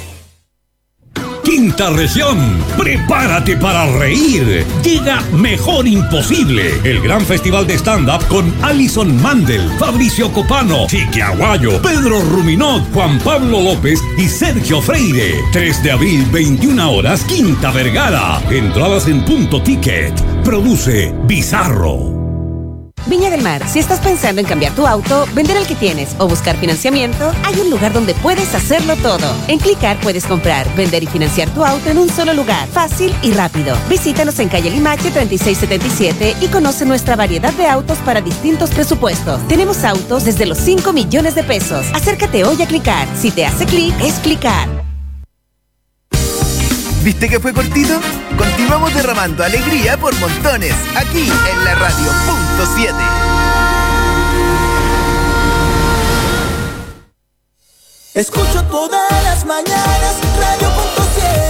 Speaker 10: Quinta región, prepárate para reír. Llega Mejor Imposible, el gran festival de stand-up con Alison Mandel, Fabricio Copano, Chiqui Aguayo, Pedro Ruminot, Juan Pablo López y Sergio Freire. 3 de abril, 21 horas, Quinta Vergara. Entradas en Punto Ticket. Produce Bizarro.
Speaker 11: Viña del Mar, si estás pensando en cambiar tu auto, vender el que tienes o buscar financiamiento, hay un lugar donde puedes hacerlo todo. En Clicar puedes comprar, vender y financiar tu auto en un solo lugar, fácil y rápido. Visítanos en calle Limache 3677 y conoce nuestra variedad de autos para distintos presupuestos. Tenemos autos desde los 5 millones de pesos. Acércate hoy a Clicar. Si te hace clic, es Clicar.
Speaker 4: ¿Viste que fue cortito? Continuamos derramando alegría por montones, aquí en la radio Punto 7.
Speaker 3: Escucho todas las mañanas Radio Punto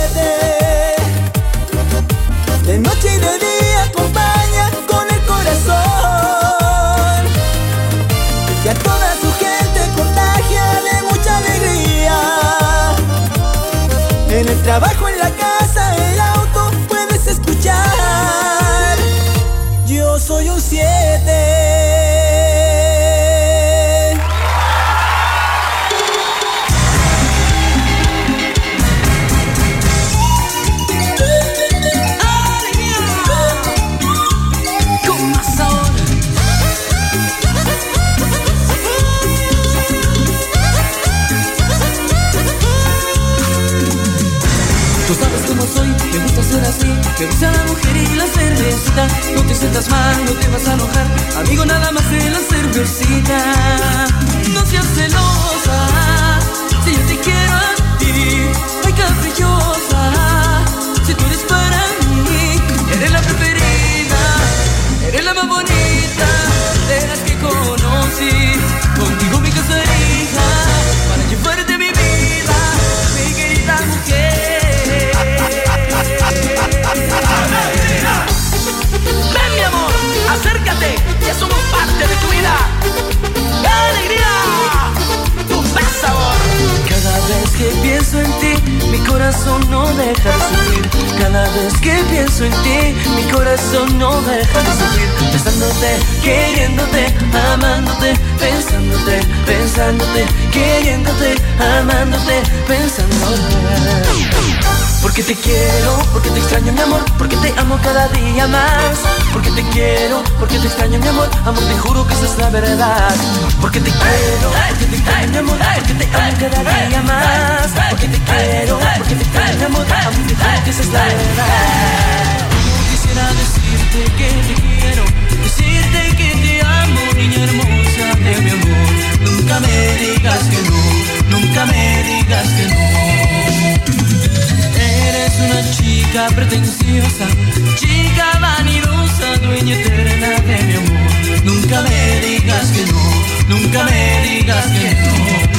Speaker 3: 7. De noche y de día acompaña con el corazón. Y a toda su gente contagia de mucha alegría. En el trabajo, en la casa, el auto, puedes escuchar. Yo soy un 7.
Speaker 12: Tú sabes cómo soy, me gusta ser así. Me gusta la mujer y la cervecita. No te sientas mal, no te vas a enojar. Amigo, nada más de la cervecita. No seas celosa, si yo te quiero a ti. Ay, caprichosa, si tú eres para mí. Eres la preferida, eres la más bonita de las que conocí. Contigo mi casaría, para llevarte mi vida, mi querida mujer. Ven, mi amor, acércate, ya somos parte de tu vida. ¡Alegría! Tu buen sabor. Cada vez que pienso en ti, mi corazón no deja de sufrir. Cada vez que pienso en ti, mi corazón no deja de sufrir. Besándote, queriéndote, amándote, pensándote, pensándote, queriéndote, amándote, pensándote. Porque te quiero, porque te extraño mi amor, porque te amo cada día más. Porque te quiero, porque te extraño mi amor, amor te juro que esa es la verdad. Porque te quiero, porque te extraño mi amor, porque te amo cada día más. Porque te quiero, porque te extraño mi amor, amor te juro que esa es la verdad. Quisiera decirte que te quiero, decirte que te amo, niña hermosa de mi amor. Nunca me digas que no, nunca me digas que no. Eres una chica pretenciosa, chica vanidosa, dueña eterna de mi amor. Nunca me digas que no, nunca me digas que no.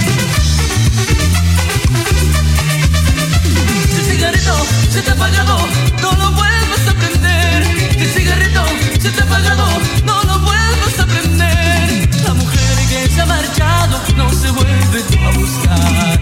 Speaker 12: Si el cigarrito se te ha apagado, no lo vuelvas a prender. Si el cigarrito se te ha apagado, no lo vuelvas a prender. La mujer que se ha marchado no se vuelve a buscar.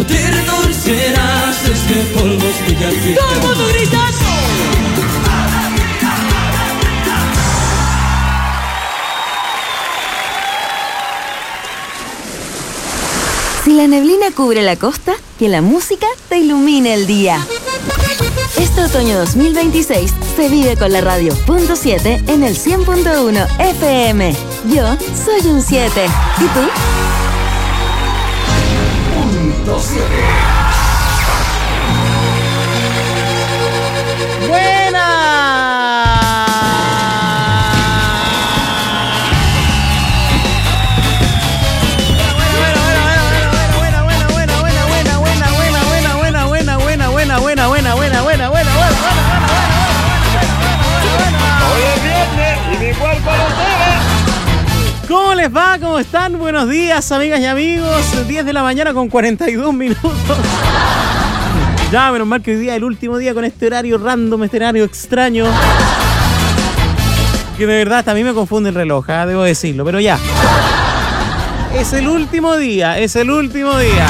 Speaker 12: no te retorcerás, este polvo es que al fin. ¡Todo el mundo gritando!
Speaker 1: Si la neblina cubre la costa, que la música te ilumine el día. Este otoño 2026 se vive con la radio Punto 7 en el 100.1 FM. Yo soy un 7. ¿Y tú?
Speaker 10: Punto 7.
Speaker 2: ¿Cómo les va? ¿Cómo están? Buenos días, amigas y amigos. 10 de la mañana con 42 minutos. Ya, menos mal que hoy día es el último día con este horario random, este horario extraño. Que de verdad hasta a mí me confunde el reloj, debo decirlo, pero ya. Es el último día, es el último día.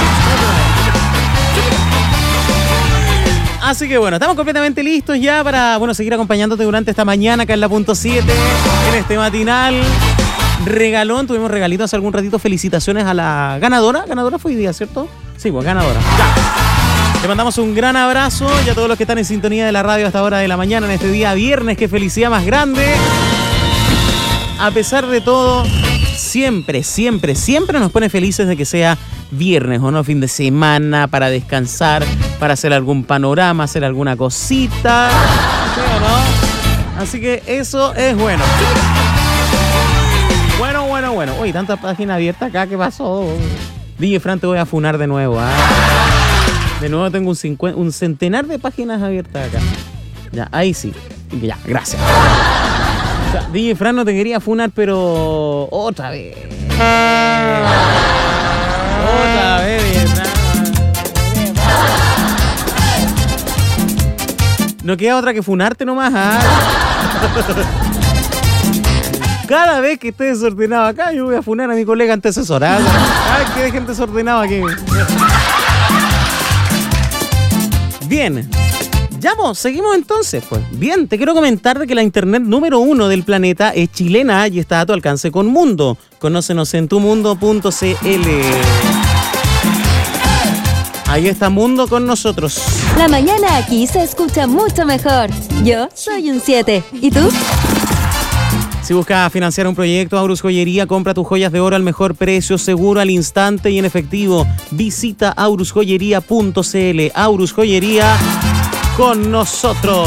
Speaker 2: Así que bueno, estamos completamente listos ya para seguir acompañándote durante esta mañana acá en la Punto 7, en este matinal. Regalón, tuvimos regalito hace algún ratito. Felicitaciones a la ganadora. Ganadora fue hoy día, ¿cierto? Sí, pues ganadora. Ya. Le mandamos un gran abrazo y a todos los que están en sintonía de la radio a esta hora de la mañana, en este día viernes. Qué felicidad más grande. A pesar de todo, siempre nos pone felices de que sea viernes o no, fin de semana, para descansar, para hacer algún panorama, hacer alguna cosita. ¿Sí o no? Así que eso es bueno. Bueno. Uy, tanta página abierta acá, ¿qué pasó? DJ Fran, te voy a funar de nuevo. De nuevo tengo un centenar de páginas abiertas acá. Ya, ahí sí. Ya, gracias. O sea, DJ Fran no te quería funar, pero otra vez. Otra vez, DJ Fran. No queda otra que funarte nomás, Cada vez que esté desordenado acá, yo voy a funar a mi colega antecesorado. Ay, que dejen desordenado aquí. Bien. Ya vos, seguimos entonces, pues. Bien, te quiero comentar de que la internet número 1 del planeta es chilena y está a tu alcance con Mundo. Conócenos en tumundo.cl. Ahí está Mundo con nosotros.
Speaker 1: La mañana aquí se escucha mucho mejor. Yo soy un 7. ¿Y tú?
Speaker 2: Si buscas financiar un proyecto, Aurus Joyería, compra tus joyas de oro al mejor precio, seguro, al instante y en efectivo. Visita aurusjoyería.cl. Aurus Joyería con nosotros.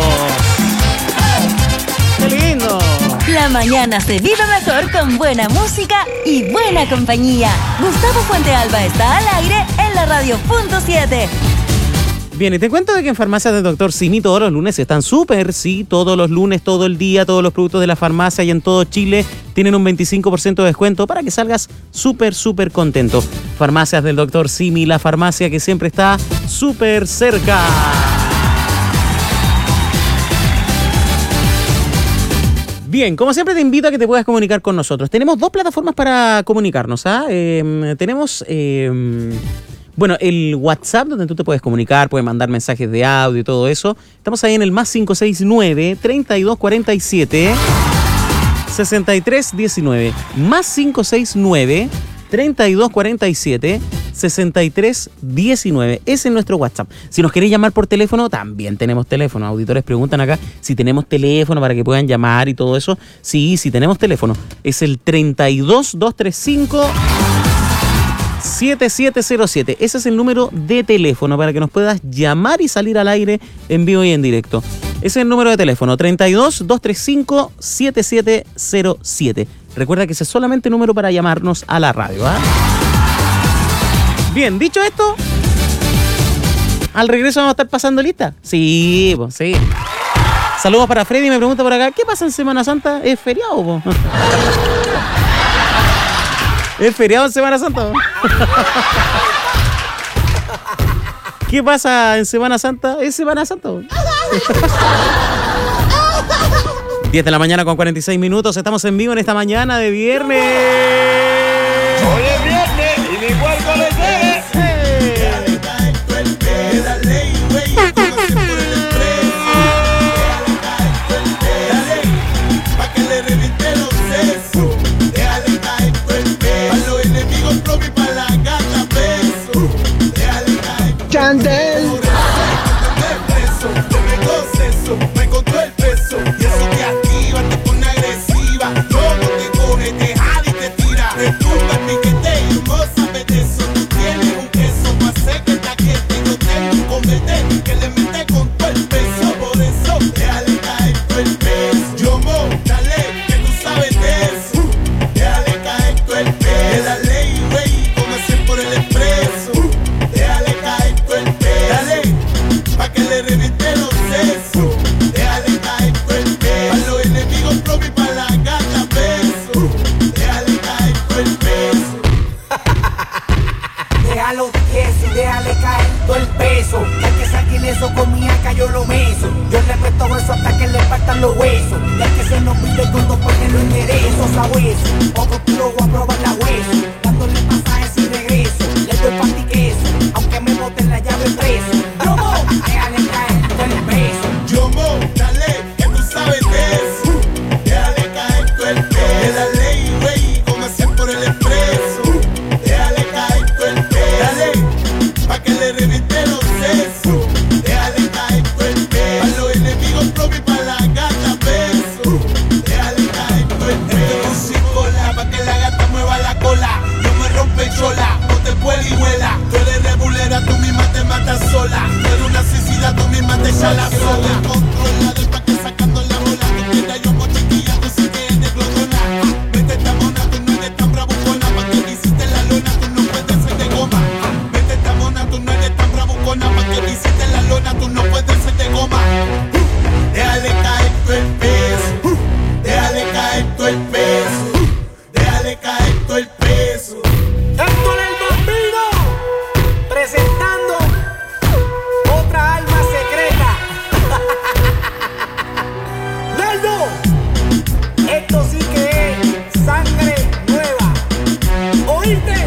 Speaker 2: ¡Qué lindo!
Speaker 1: La mañana se vive mejor con buena música y buena compañía. Gustavo Fuente Alba está al aire en la radio Punto 7.
Speaker 2: Bien, y te cuento de que en Farmacias del Dr. Simi todos los lunes están súper, sí, todos los lunes, todo el día, todos los productos de la farmacia y en todo Chile tienen un 25% de descuento para que salgas súper contento. Farmacias del Dr. Simi, la farmacia que siempre está súper cerca. Bien, como siempre te invito a que te puedas comunicar con nosotros. Tenemos 2 plataformas para comunicarnos, tenemos... Bueno, el WhatsApp, donde tú te puedes comunicar, puedes mandar mensajes de audio y todo eso. Estamos ahí en el más 569-3247-6319. Más 569-3247-6319. Ese es nuestro WhatsApp. Si nos queréis llamar por teléfono, también tenemos teléfono. Auditores preguntan acá si tenemos teléfono para que puedan llamar y todo eso. Sí, tenemos teléfono. Es el 32235... 7707. Ese es el número de teléfono para que nos puedas llamar y salir al aire en vivo y en directo. Ese es el número de teléfono, 32235-7707. Recuerda que ese es solamente el número para llamarnos a la radio. Bien, dicho esto, al regreso vamos a estar pasando lista. Sí, pues sí. Saludos para Freddy, me pregunta por acá, ¿qué pasa en Semana Santa? ¿Es feriado, po? ¿Es feriado en Semana Santa? ¿Qué pasa en Semana Santa? ¿Es Semana Santa? 10 de la mañana con 46 minutos. Estamos en vivo en esta mañana de viernes.
Speaker 13: Hoy es viernes y mi cuerpo le debe.
Speaker 3: peso. Y al que se nos pide con dos pues lo enderezo, ¿sabes? Otro tiro voy a probar la hueso, dándole pasajes y regreso. Le doy pan y queso, aunque me boten la llave preso. Yomo, déjale caer todo el peso.
Speaker 13: Yomo, dale, que tú sabes de eso. Déjale caer todo el peso. De la ley, güey, como hacen por el expreso. Déjale caer todo el peso. Dale, pa' que le reviente los sesos. Déjale caer todo el peso. Pa' los enemigos propios y pa' la gata beso. Déjale caer todo el peso. Sin cola, pa' que la gata mueva la cola. No me rompe chola, no te vuela y vuela. Tú eres rebulera, tú misma te matas sola. Tú eres una suicida, tú misma te echas la sola. Controla del pa' que sacando la bola. No quieras yo mochiquilla, tú sí que eres glotona. Vete esta mona, tú no eres tan bravucona. Pa' que me hiciste la lona, tú no puedes ser de goma. Vete esta mona, tú no eres tan bravucona. Pa' que me hiciste la lona, tú no puedes ser de goma. Déjale caer todo el peso. Déjale caer todo el peso. Déjale caer todo el peso.
Speaker 3: Héctor el Bambino, presentando otra alma secreta. Naldo, esto sí que es sangre nueva. ¿Oíste?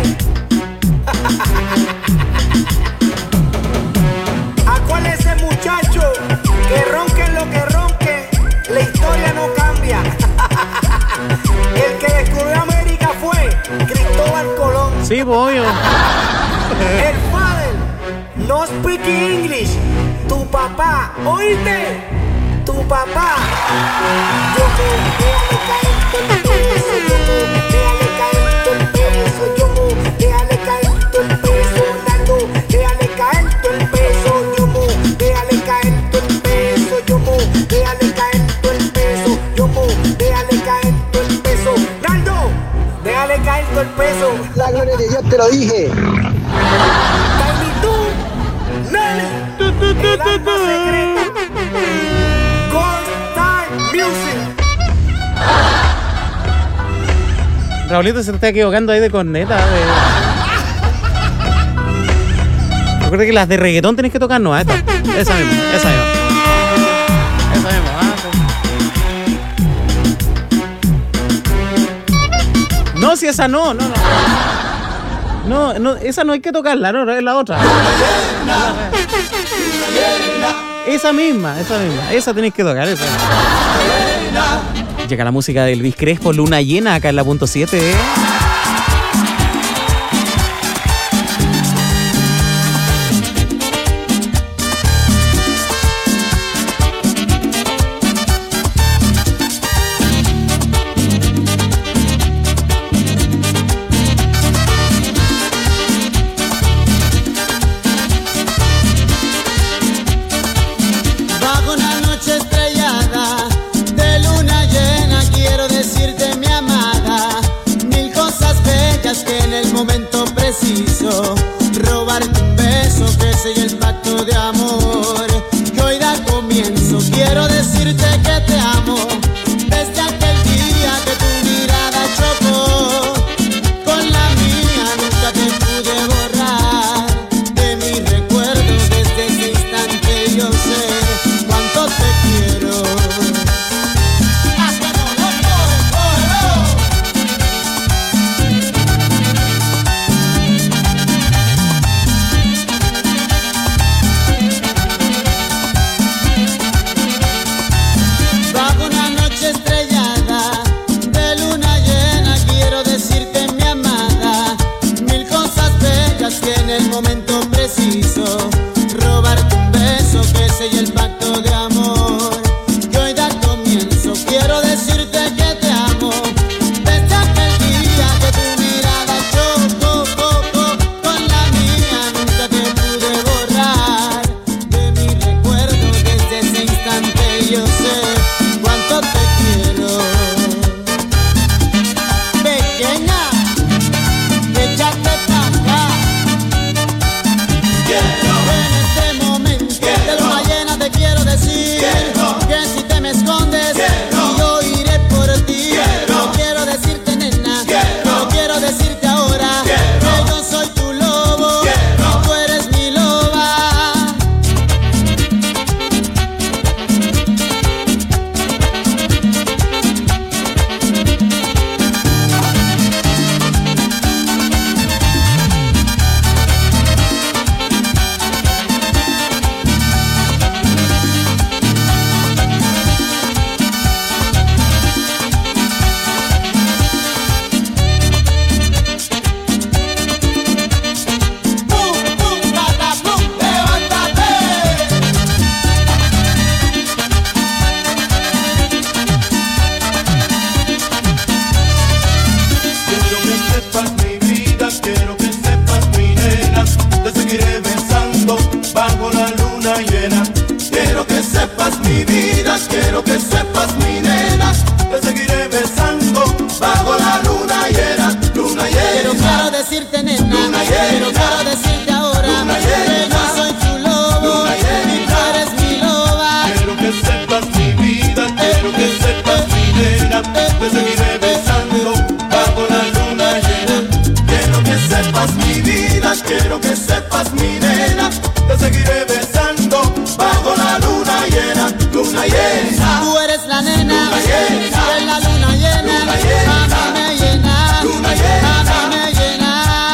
Speaker 3: ¿A cuál es ese muchacho? Que ronquen lo que ronquen, la historia no cambia. El que descubrió América fue Cristóbal Colón.
Speaker 2: Sí, pollo.
Speaker 3: El father no speak English. Tu papá, ¿oíste? Tu papá. Yo me déjale caer todo el peso. Yo me déjale caer todo el peso. Yo me déjale caer todo el peso. Naldo, déjale caer todo el peso. Yo me déjale caer todo el peso. Yo me déjale caer todo el peso. Yo me déjale caer todo el peso. Naldo, déjale caer todo el peso.
Speaker 28: La gloria de Dios, te lo dije.
Speaker 3: Tiny Toon, Nelly, el alma secreta. Gold Star Music.
Speaker 2: Raulito se te está equivocando ahí de corneta. Recuerda que las de reggaetón tenés que tocar, no, esta. Esa misma, esa misma. Esa misma, No, si esa no. No, esa no hay que tocarla, no, es la otra. Esa misma, esa tenéis que tocar, esa. Llega la música de Elvis Crespo, Luna Llena, acá en la punto 7.
Speaker 14: Bajo una noche estrellada de luna llena quiero decirte mi amada, mil cosas decirte nena, pero quiero decirte ahora que no soy tu lobo, ni tú eres mi loba.
Speaker 13: Quiero que sepas mi vida, quiero que sepas mi nena, te seguiré besando bajo la luna llena. Quiero que sepas mi vida, quiero que sepas mi nena, te seguiré besando bajo la luna llena, luna llena.
Speaker 14: Tú eres la nena,
Speaker 13: luna llena,
Speaker 14: y en la luna llena,
Speaker 13: luna llena,
Speaker 14: a mí me llena,
Speaker 13: luna llena,
Speaker 14: a mí me llena.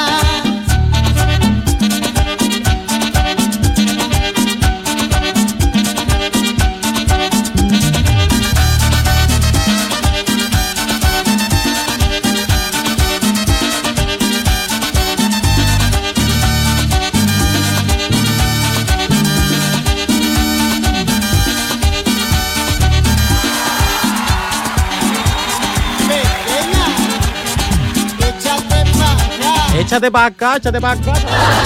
Speaker 2: Échate pa' acá, échate pa' acá.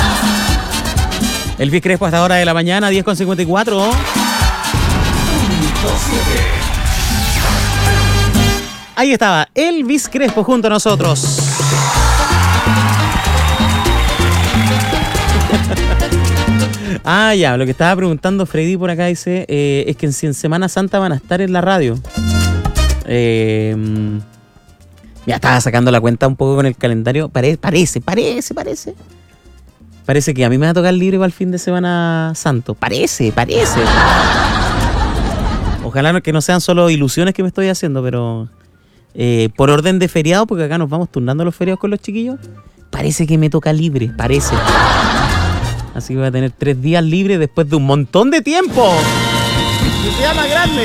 Speaker 2: Elvis Crespo hasta hora de la mañana, 10:54. Ahí estaba, Elvis Crespo junto a nosotros. Ah, ya, lo que estaba preguntando Freddy por acá dice, es que si en Semana Santa van a estar en la radio. Ya estaba sacando la cuenta un poco con el calendario. Parece que a mí me va a tocar libre para el fin de Semana Santo. Parece. Ojalá que no sean solo ilusiones que me estoy haciendo, pero por orden de feriado, porque acá nos vamos turnando los feriados con los chiquillos, parece que me toca libre, parece. Así que voy a tener 3 días libres después de un montón de tiempo. Que sea más grande.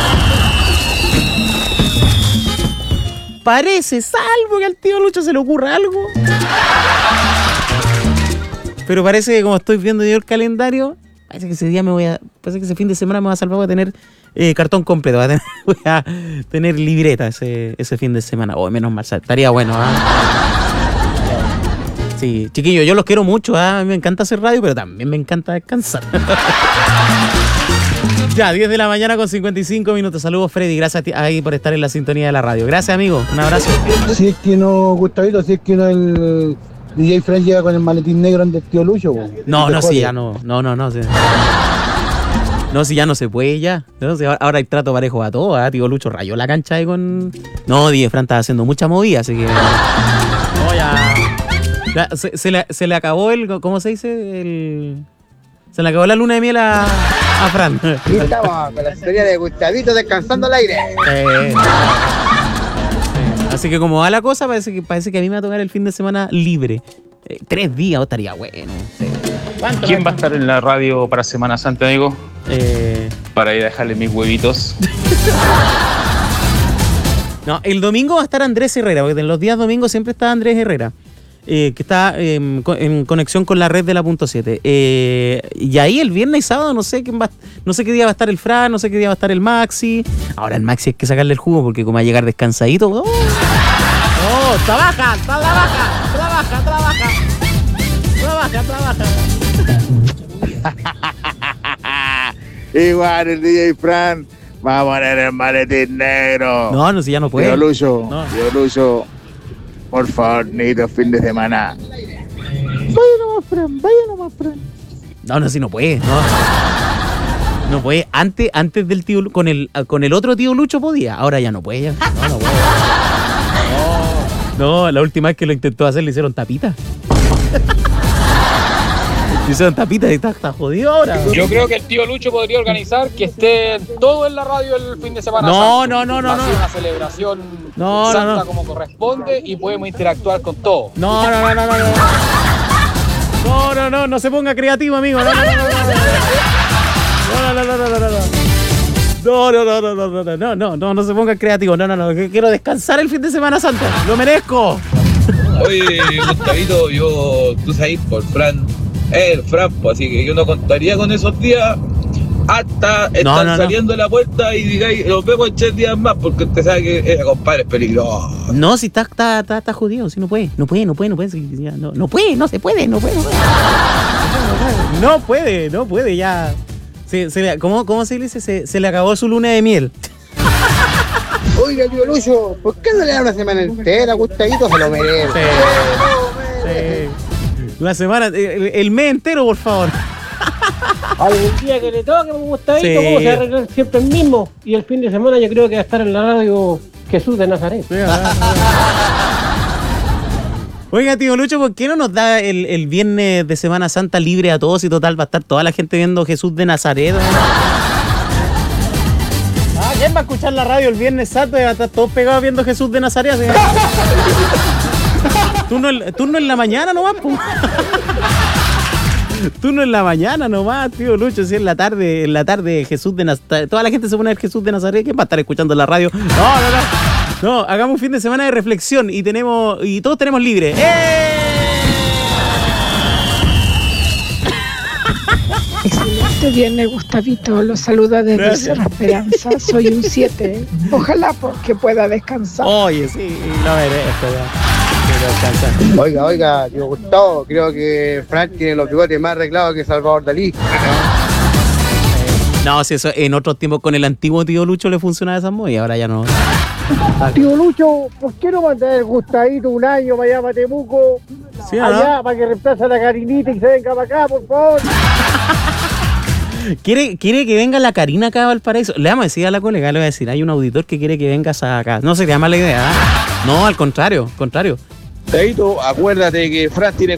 Speaker 2: Parece, salvo que al tío Lucho se le ocurra algo. Pero parece que como estoy viendo yo el calendario, parece que parece que ese fin de semana me va a salvar, voy a tener cartón completo, voy a tener libreta ese fin de semana. Oh, menos mal, estaría bueno, ¿eh? Sí, chiquillos, yo los quiero mucho, a mí me encanta hacer radio, pero también me encanta descansar. Ya, 10 de la mañana con 55 minutos. Saludos, Freddy. Gracias a ti ahí por estar en la sintonía de la radio. Gracias, amigo. Un abrazo.
Speaker 28: Si es que no, Gustavito, si es que no el DJ Frank llega con el maletín negro del tío Lucho.
Speaker 2: No, sí, ya no. No, sí. No, si ya no se puede ya. No, si ahora hay trato parejo a todo, ¿eh? Tío Lucho rayó la cancha ahí con... No, DJ Fran está haciendo mucha movida, así que... No, ya se le acabó el... ¿Cómo se dice? Se le acabó la luna de miel a Fran.
Speaker 28: Aquí estamos con la historia de Gustavito descansando al aire.
Speaker 2: Así que como va la cosa, parece que a mí me va a tocar el fin de semana libre. 3 días, estaría bueno. Sí.
Speaker 7: ¿Quién va a estar en la radio para Semana Santa, amigo? Para ir a dejarle mis huevitos.
Speaker 2: No, el domingo va a estar Andrés Herrera, porque en los días domingos siempre está Andrés Herrera. Que está en conexión con la red de la .7. Y ahí el viernes y sábado no sé qué día va a estar el Fran, no sé qué día va a estar el Maxi. Ahora el Maxi hay que sacarle el jugo porque como va a llegar descansadito. Trabaja.
Speaker 27: Igual el DJ Fran va a poner el maletín negro.
Speaker 2: No, si ya no puede.
Speaker 27: Tío Lucho, por favor, necesito fin de semana.
Speaker 28: Vaya nomás, Fran.
Speaker 2: No, si no puede. No puede. Antes del tío con el otro tío Lucho podía. Ahora ya no puede. Ya. No puede. No, la última vez que lo intentó hacer le hicieron tapita. Le hicieron tapita y está jodido ahora.
Speaker 16: Yo creo que el tío Lucho podría organizar que esté todo en la radio el fin de semana.
Speaker 2: No.
Speaker 16: Hacer una celebración santa como corresponde y podemos interactuar con todo.
Speaker 2: No se ponga creativo, amigo. No se ponga creativo. No, que quiero descansar el fin de Semana Santa. Lo merezco.
Speaker 18: Oye, Gustavito, tú sabes por Fran, el Fran, pues, así que yo no contaría con esos días hasta estar saliendo de la puerta y digáis, los vemos en 3 días más, porque usted sabe que ese compadre es peligroso.
Speaker 2: No, si está jodido, si no puede, no se puede. No puede, ya. ¿Cómo se dice? Se le acabó su luna de miel.
Speaker 28: Oiga, tío Lucho, ¿por qué no le da una semana entera, Gustavito? Se lo merece.
Speaker 2: La semana, el mes entero, por favor.
Speaker 19: Algún día que le toque, me gusta
Speaker 2: Sí.
Speaker 19: cómo se arregla siempre el mismo. Y el fin de semana yo creo que va a estar en la radio Jesús de Nazaret.
Speaker 2: Oiga, tío Lucho, ¿por qué no nos da el viernes de Semana Santa libre a todos y total va a estar toda la gente viendo Jesús de Nazaret? ¿Quién va a escuchar la radio el viernes santo y va a estar todos pegados viendo Jesús de Nazaret? Turno en la mañana nomás, po. Turno en la mañana nomás, tío Lucho, si en la tarde Jesús de Nazaret, toda la gente se pone a ver Jesús de Nazaret, ¿quién va a estar escuchando la radio? No, hagamos un fin de semana de reflexión y todos tenemos libre.
Speaker 20: Excelente viernes, Gustavito. Los saluda desde Cerro Esperanza. Soy un 7. Ojalá porque pueda descansar.
Speaker 2: Oye, sí, lo merezco ya.
Speaker 21: Oiga, tío Gustavo, creo que Frank tiene los bigotes más arreglados que Salvador Dalí.
Speaker 2: No, si eso en otros tiempos con el antiguo tío Lucho le funcionaba esa moda y ahora ya no.
Speaker 19: Tío Lucho, ¿por qué no mandar el Gustavito un año para allá, para Temuco?
Speaker 2: Sí,
Speaker 19: allá, para que reemplace a la Karinita y se venga para acá, por favor.
Speaker 2: ¿Quiere que venga la Karina acá a Valparaíso? Le vamos a decir a la colega, le voy a decir, hay un auditor que quiere que vengas acá. No sería mala idea, ¿eh? No, al contrario.
Speaker 21: Teito, acuérdate que Fran tiene